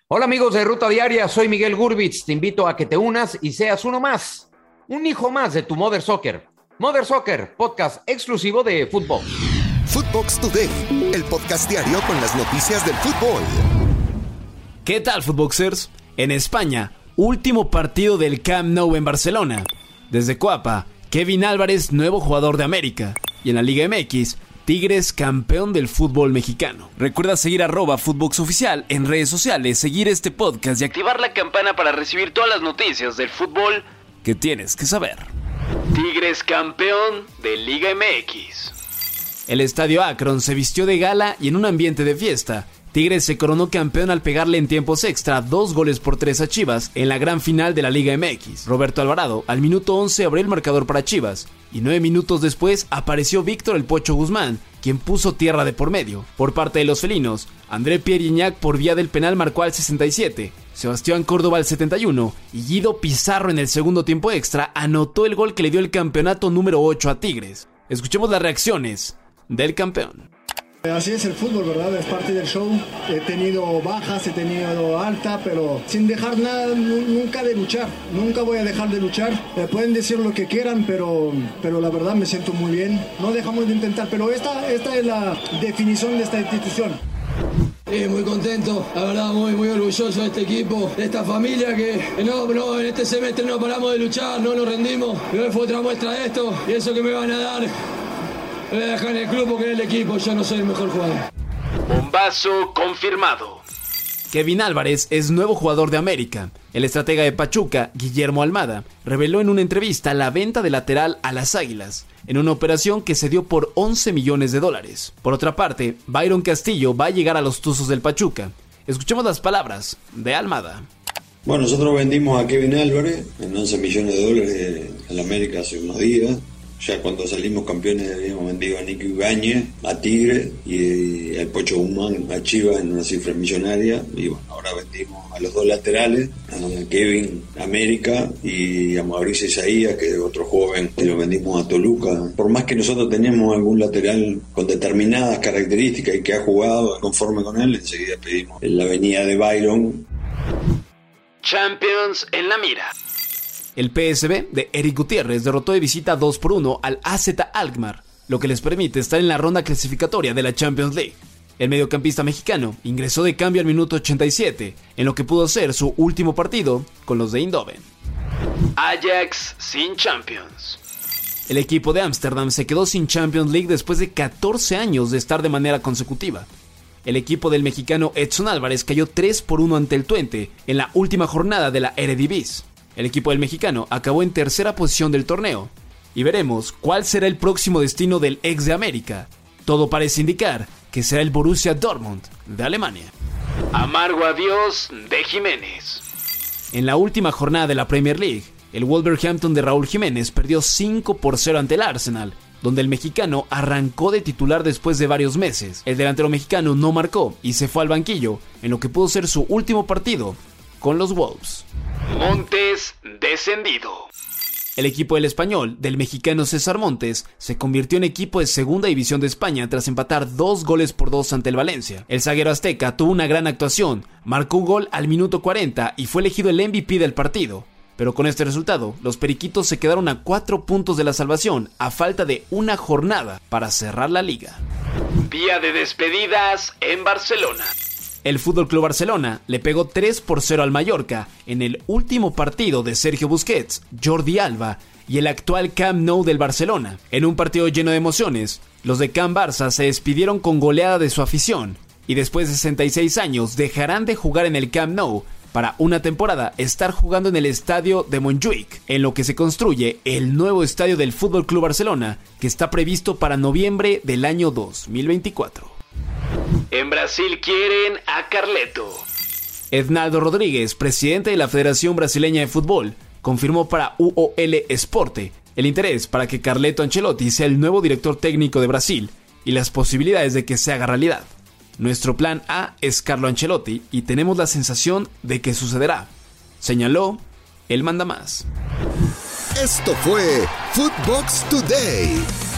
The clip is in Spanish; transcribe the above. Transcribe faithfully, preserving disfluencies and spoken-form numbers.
Hola amigos de Ruta Diaria, soy Miguel Gurbitz. Te invito a que te unas y seas uno más, un hijo más de tu Mother Soccer. Mother Soccer, podcast exclusivo de fútbol. Footbox Today, el podcast diario con las noticias del fútbol. ¿Qué tal, Footboxers? En España, último partido del Camp Nou en Barcelona. Desde Coapa, Kevin Álvarez, nuevo jugador de América. Y en la Liga M X, Tigres, campeón del fútbol mexicano. Recuerda seguir arroba Footbox Oficial en redes sociales, seguir este podcast y activar la campana para recibir todas las noticias del fútbol que tienes que saber. Tigres, campeón de Liga M X. El estadio Akron se vistió de gala y en un ambiente de fiesta, Tigres se coronó campeón al pegarle en tiempos extra dos goles por tres a Chivas en la gran final de la Liga M X. Roberto Alvarado al minuto once abrió el marcador para Chivas y nueve minutos después apareció Víctor El Pocho Guzmán, quien puso tierra de por medio. Por parte de los felinos, André Pierre Gignac por vía del penal marcó al sesenta y siete, Sebastián Córdoba al setenta y uno y Guido Pizarro en el segundo tiempo extra anotó el gol que le dio el campeonato número ocho a Tigres. Escuchemos las reacciones del campeón. Así es el fútbol, ¿verdad? Es parte del show. He tenido bajas, he tenido alta, pero sin dejar nada nunca de luchar. Nunca voy a dejar de luchar. Eh, pueden decir lo que quieran, pero, pero la verdad me siento muy bien. No dejamos de intentar, pero esta, esta es la definición de esta institución. Sí, muy contento, la verdad muy muy orgulloso de este equipo, de esta familia que no, no, en este semestre no paramos de luchar, no nos rendimos. Y hoy fue otra muestra de esto y eso que me van a dar. Me voy a dejar en el club porque es el equipo, yo no soy el mejor jugador. Bombazo confirmado. Kevin Álvarez es nuevo jugador de América. El estratega de Pachuca, Guillermo Almada, reveló en una entrevista la venta de lateral a las Águilas, en una operación que se dio por once millones de dólares. Por otra parte, Byron Castillo va a llegar a los Tuzos del Pachuca. Escuchemos las palabras de Almada. Bueno, nosotros vendimos a Kevin Álvarez en once millones de dólares al América hace unos días. Ya cuando salimos campeones habíamos vendido a Nico Ibáñez, a Tigre y al Pocho Guzmán a Chivas en una cifra millonaria. Y bueno, ahora vendimos a los dos laterales, a Kevin América y a Mauricio Isaías, que es otro joven, que lo vendimos a Toluca. Por más que nosotros tenemos algún lateral con determinadas características y que ha jugado conforme con él, enseguida pedimos la venida de Byron. Champions en la mira. El P S V de Eric Gutiérrez derrotó de visita dos por uno al A Z Alkmaar, lo que les permite estar en la ronda clasificatoria de la Champions League. El mediocampista mexicano ingresó de cambio al minuto ochenta y siete, en lo que pudo ser su último partido con los de Eindhoven. Ajax sin Champions. El equipo de Ámsterdam se quedó sin Champions League después de catorce años de estar de manera consecutiva. El equipo del mexicano Edson Álvarez cayó tres por uno ante el Twente en la última jornada de la Eredivisie. El equipo del mexicano acabó en tercera posición del torneo y veremos cuál será el próximo destino del ex de América. Todo parece indicar que será el Borussia Dortmund de Alemania. Amargo adiós de Jiménez. En la última jornada de la Premier League, el Wolverhampton de Raúl Jiménez perdió cinco por cero ante el Arsenal, donde el mexicano arrancó de titular después de varios meses. El delantero mexicano no marcó y se fue al banquillo en lo que pudo ser su último partido con los Wolves. Montes descendido. El equipo del Español, del mexicano César Montes, se convirtió en equipo de segunda división de España tras empatar dos goles por dos ante el Valencia. El zaguero azteca tuvo una gran actuación, marcó un gol al minuto cuarenta y fue elegido el M V P del partido. Pero con este resultado, los periquitos se quedaron a cuatro puntos de la salvación, a falta de una jornada para cerrar la liga. Vía de despedidas en Barcelona. El F C Barcelona le pegó tres por cero al Mallorca en el último partido de Sergio Busquets, Jordi Alba y el actual Camp Nou del Barcelona. En un partido lleno de emociones, los de Camp Barça se despidieron con goleada de su afición y después de sesenta y seis años dejarán de jugar en el Camp Nou para una temporada estar jugando en el estadio de Montjuic, en lo que se construye el nuevo estadio del F C Barcelona que está previsto para noviembre del año dos mil veinticuatro. En Brasil quieren a Carleto. Ednaldo Rodríguez, presidente de la Federación Brasileña de Fútbol, confirmó para U O L Esporte el interés para que Carleto Ancelotti sea el nuevo director técnico de Brasil y las posibilidades de que se haga realidad. Nuestro plan A es Carlo Ancelotti y tenemos la sensación de que sucederá, señaló el mandamás. Esto fue Footbox Today.